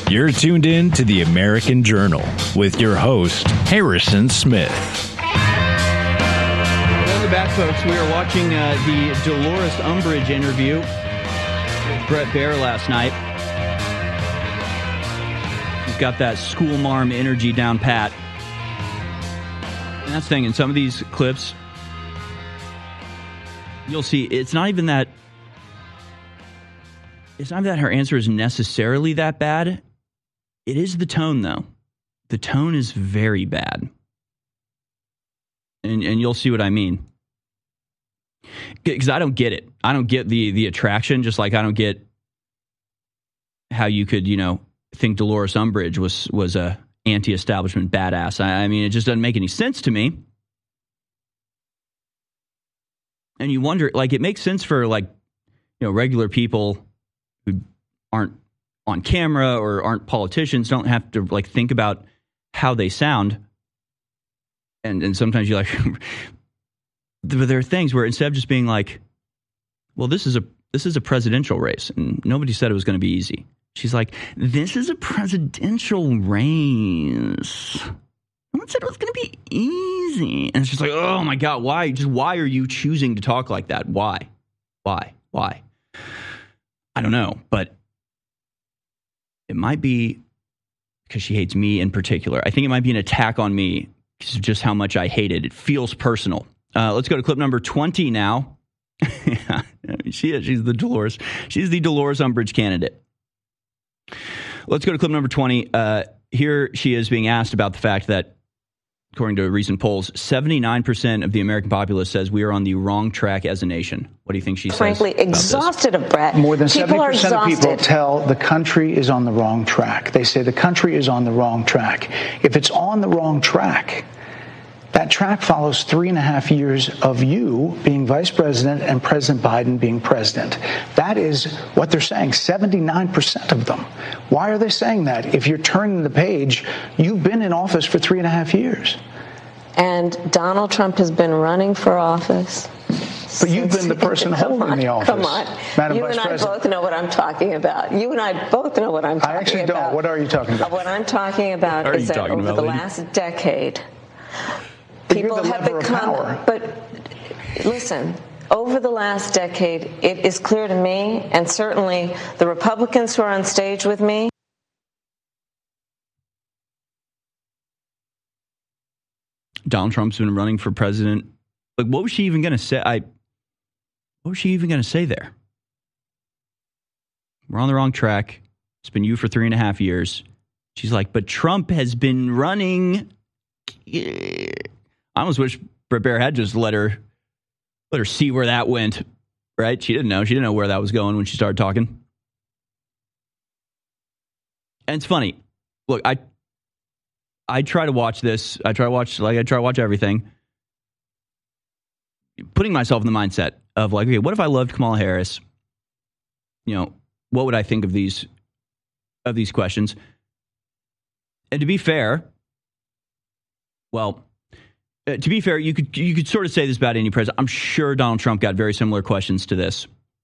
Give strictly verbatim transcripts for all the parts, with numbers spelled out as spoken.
You're tuned in to the American Journal with your host, Harrison Smith. Welcome back, folks. We are watching uh, the Dolores Umbridge interview with Bret Baier last night. He's got that school marm energy down pat. And that's the thing, in some of these clips, you'll see it's not even that, it's not that her answer is necessarily that bad. It is the tone, though. The tone is very bad. And and you'll see what I mean. Because I don't get it. I don't get the the attraction, just like I don't get how you could, you know, think Dolores Umbridge was, was a anti-establishment badass. I, I mean, it just doesn't make any sense to me. And you wonder, like, it makes sense for, like, you know, regular people who aren't on camera or aren't politicians, don't have to, like, think about how they sound. And and sometimes you're like, but there are things where instead of just being like, well, this is a this is a presidential race, and nobody said it was going to be easy. She's like, this is a presidential race. No one said it was going to be easy. And it's just like, oh my God, why? Just why are you choosing to talk like that? Why? Why? Why? I don't know, but it might be because she hates me in particular. I think it might be an attack on me because of just how much I hate it. It feels personal. Uh, let's go to clip number twenty now. she is. She's the Dolores. She's the Dolores Umbridge candidate. Let's go to clip number twenty. Uh, here she is being asked about the fact that, according to recent polls, seventy-nine percent of the American populace says we are on the wrong track as a nation. What do you think she says? Frankly, exhausted of Bret. More than people seventy percent of people tell the country is on the wrong track. They say the country is on the wrong track. If it's on the wrong track, that track follows three and a half years of you being vice president and President Biden being president. That is what they're saying, seventy-nine percent of them. Why are they saying that? If you're turning the page, you've been in office for three and a half years. And Donald Trump has been running for office. But you've been the person holding the office. Come on. Madam you Vice and I President. both know what I'm talking about. You and I both know what I'm talking about. I actually don't. What are you talking about? What I'm talking about What are is you that talking over about, the lady? last decade, But people you're the have lever of become. power. But listen, over the last decade, it is clear to me, and certainly the Republicans who are on stage with me. Donald Trump's been running for president. Like, what was she even going to say? I. What was she even going to say there? We're on the wrong track. It's been you for three and a half years. She's like, but Trump has been running. I almost wish Bret Baier had just let her let her see where that went. Right? She didn't know. She didn't know where that was going when she started talking. And it's funny. Look, I I try to watch this. I try to watch like I try to watch everything. Putting myself in the mindset of like, okay, what if I loved Kamala Harris? You know, what would I think of these of these questions? And to be fair, well, uh, to be fair, you could you could sort of say this about any president. I'm sure Donald Trump got very similar questions to this.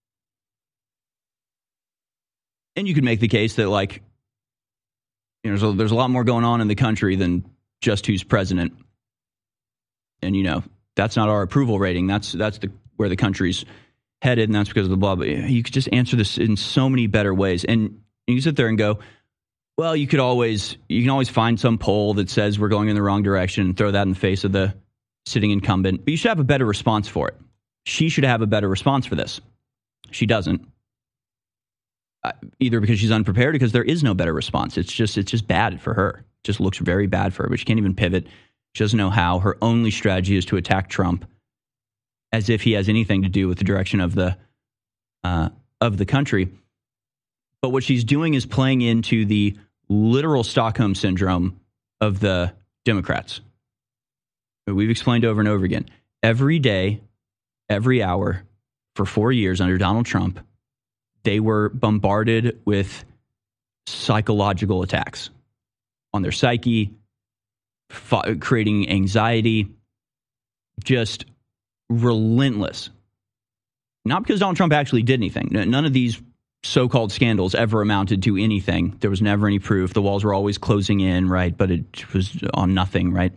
And you could make the case that, like, you know, there's a, there's a lot more going on in the country than just who's president. And, you know, that's not our approval rating. That's that's the where the country's headed, and that's because of the blah, blah. You could just answer this in so many better ways. And you can sit there and go, well, you could always you can always find some poll that says we're going in the wrong direction and throw that in the face of the sitting incumbent. But you should have a better response for it. She should have a better response for this. She doesn't. Uh, either because she's unprepared or because there is no better response. It's just it's just bad for her. It just looks very bad for her, but she can't even pivot. She doesn't know how. Her only strategy is to attack Trump as if he has anything to do with the direction of the uh, of the country. But what she's doing is playing into the literal Stockholm syndrome of the Democrats. We've explained over and over again. Every day, every hour, for four years under Donald Trump, they were bombarded with psychological attacks on their psyche, f- creating anxiety, just relentless. Not because Donald Trump actually did anything. None of these so-called scandals ever amounted to anything. There was never any proof. The walls were always closing in, right? But it was on nothing, right?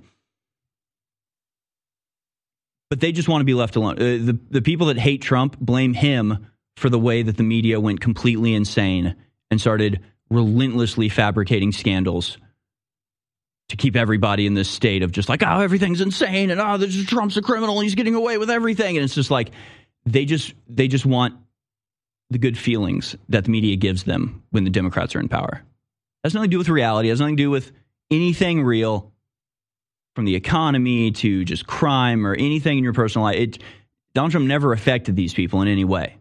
But they just want to be left alone. Uh, the, the people that hate Trump blame him for the way that the media went completely insane and started relentlessly fabricating scandals to keep everybody in this state of just like, oh, everything's insane, and oh, this is, Trump's a criminal, and he's getting away with everything. And it's just like, they just they just want the good feelings that the media gives them when the Democrats are in power. It has nothing to do with reality. It has nothing to do with anything real, from the economy to just crime or anything in your personal life. It, Donald Trump never affected these people in any way.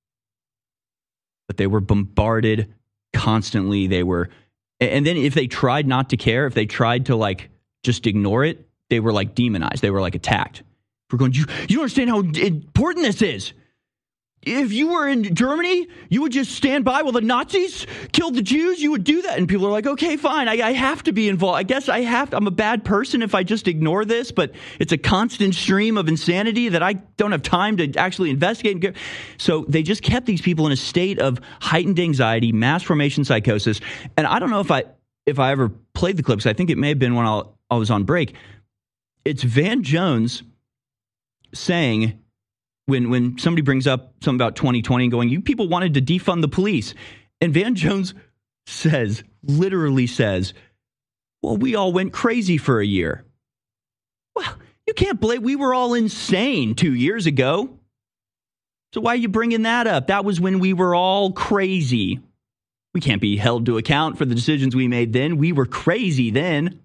But they were bombarded constantly. They were, and then if they tried not to care, if they tried to like just ignore it, they were like demonized. They were like attacked. We're going, you, you don't understand how important this is. If you were in Germany, you would just stand by while the Nazis killed the Jews. You would do that. And people are like, okay, fine. I, I have to be involved. I guess I have to. I'm a bad person if I just ignore this, but it's a constant stream of insanity that I don't have time to actually investigate. And so they just kept these people in a state of heightened anxiety, mass formation psychosis. And I don't know if I if I ever played the clips. I think it may have been when I, I was on break. It's Van Jones saying, When when somebody brings up something about twenty twenty and going, you people wanted to defund the police. And Van Jones says, literally says, well, we all went crazy for a year. Well, you can't blame, we were all insane two years ago. So why are you bringing that up? That was when we were all crazy. We can't be held to account for the decisions we made then. We were crazy then.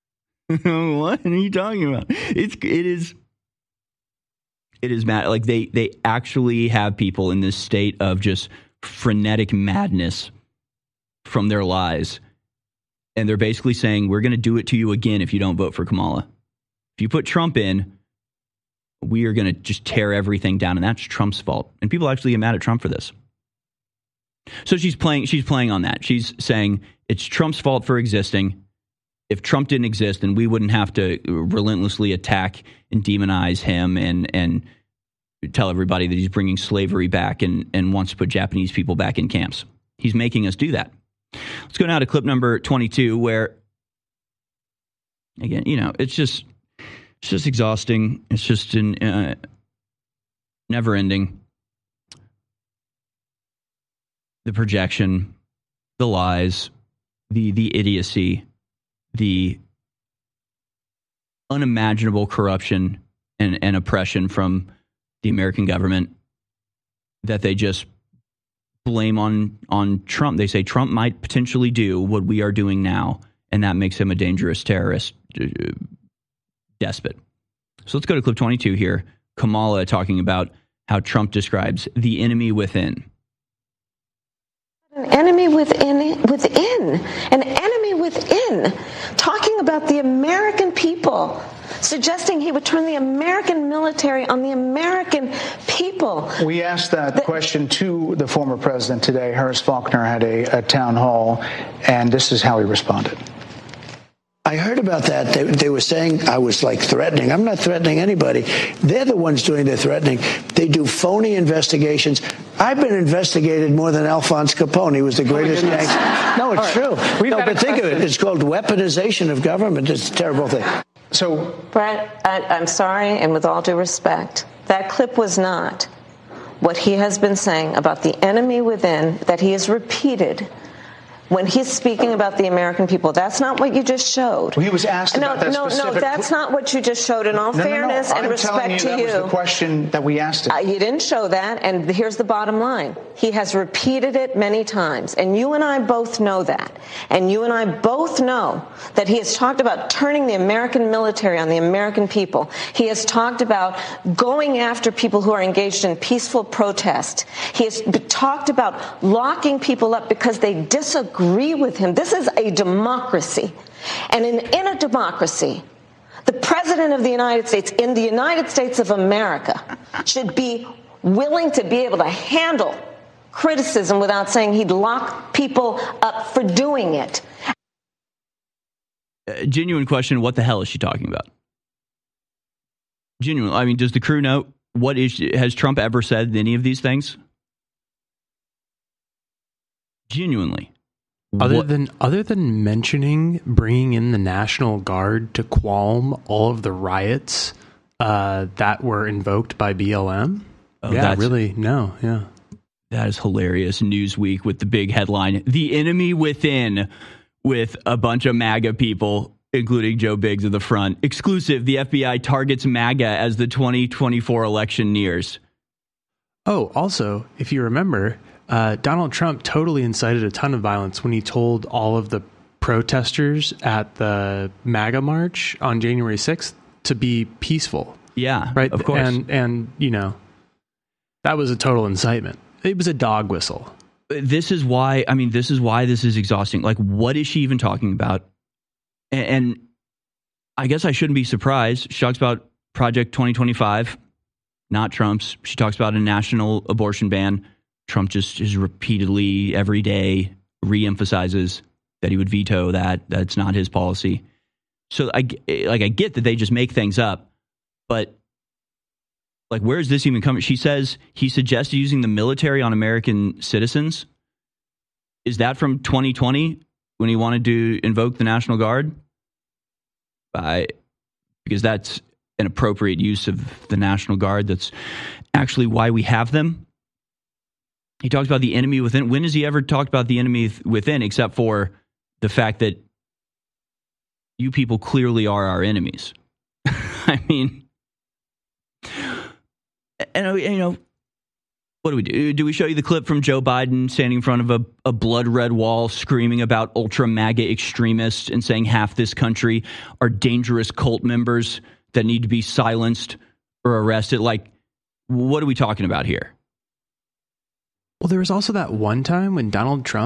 What are you talking about? It's, it is... It is mad. Like they, they actually have people in this state of just frenetic madness from their lies. And they're basically saying, we're going to do it to you again if you don't vote for Kamala. If you put Trump in, we are going to just tear everything down. And that's Trump's fault. And people actually get mad at Trump for this. So she's playing, she's playing on that. She's saying it's Trump's fault for existing. If Trump didn't exist, then we wouldn't have to relentlessly attack and demonize him and and tell everybody that he's bringing slavery back and, and wants to put Japanese people back in camps. He's making us do that. Let's go now to clip number twenty-two, where, again, you know, it's just it's just exhausting. It's just an uh, never ending. The projection, the lies, the the idiocy, the unimaginable corruption and, and oppression from the American government that they just blame on, on Trump. They say Trump might potentially do what we are doing now, and that makes him a dangerous terrorist uh, despot. So let's go to clip twenty-two here. Kamala talking about how Trump describes the enemy within. An enemy within, within, an enemy within, talking about the American people, suggesting he would turn the American military on the American people. We asked that the, question to the former president today. Harris Faulkner had a, a town hall, and this is how he responded. I heard about that. They, they were saying I was like threatening. I'm not threatening anybody. They're the ones doing the threatening. They do phony investigations. I've been investigated more than Alphonse Capone. He was the greatest oh gangster. No, it's right. true. We've no, but think question. of it. It's called weaponization of government. It's a terrible thing. So, Brett, I, I'm sorry, and with all due respect, that clip was not what he has been saying about the enemy within that he has repeated when he's speaking about the American people. That's not what you just showed. Well, he was asked no, about that no, specific... No, that's not what you just showed. In all no, fairness no, no. and I'm respect you to that you. was the question that we asked him. Uh, you didn't show that, and here's the bottom line. He has repeated it many times, and you and I both know that. And you and I both know that he has talked about turning the American military on the American people. He has talked about going after people who are engaged in peaceful protest. He has talked about locking people up because they disagree with him. This is a democracy. And in, in a democracy, the president of the United States, in the United States of America, should be willing to be able to handle criticism without saying he'd lock people up for doing it. Uh, genuine question, what the hell is she talking about? Genuine. I mean, does the crew know what is, has Trump ever said any of these things? Genuinely. Other What- than other than mentioning bringing in the National Guard to qualm all of the riots uh, that were invoked by B L M, Oh, yeah, that's- really, no, yeah. That is hilarious. Newsweek with the big headline, "The Enemy Within," with a bunch of MAGA people, including Joe Biggs at the front. Exclusive, the F B I targets MAGA as the twenty twenty-four election nears. Oh, also, if you remember, uh, Donald Trump totally incited a ton of violence when he told all of the protesters at the MAGA march on January sixth to be peaceful. Yeah, Right. of course. And, and, you know, that was a total incitement. It was a dog whistle. This is why, I mean, this is why this is exhausting. Like, what is she even talking about? And, and I guess I shouldn't be surprised. She talks about Project twenty twenty-five, not Trump's. She talks about a national abortion ban. Trump just is repeatedly, every day, reemphasizes that he would veto that. That's not his policy. So, I, like, I get that they just make things up, but like, where is this even coming? She says he suggested using the military on American citizens. Is that from twenty twenty when he wanted to invoke the National Guard? I, because that's an appropriate use of the National Guard. That's actually why we have them. He talks about the enemy within. When has he ever talked about the enemy within, except for the fact that you people clearly are our enemies? I mean... And, you know, what do we do? Do we show you the clip from Joe Biden standing in front of a, a blood red wall screaming about ultra MAGA extremists and saying half this country are dangerous cult members that need to be silenced or arrested? Like, what are we talking about here? Well, there was also that one time when Donald Trump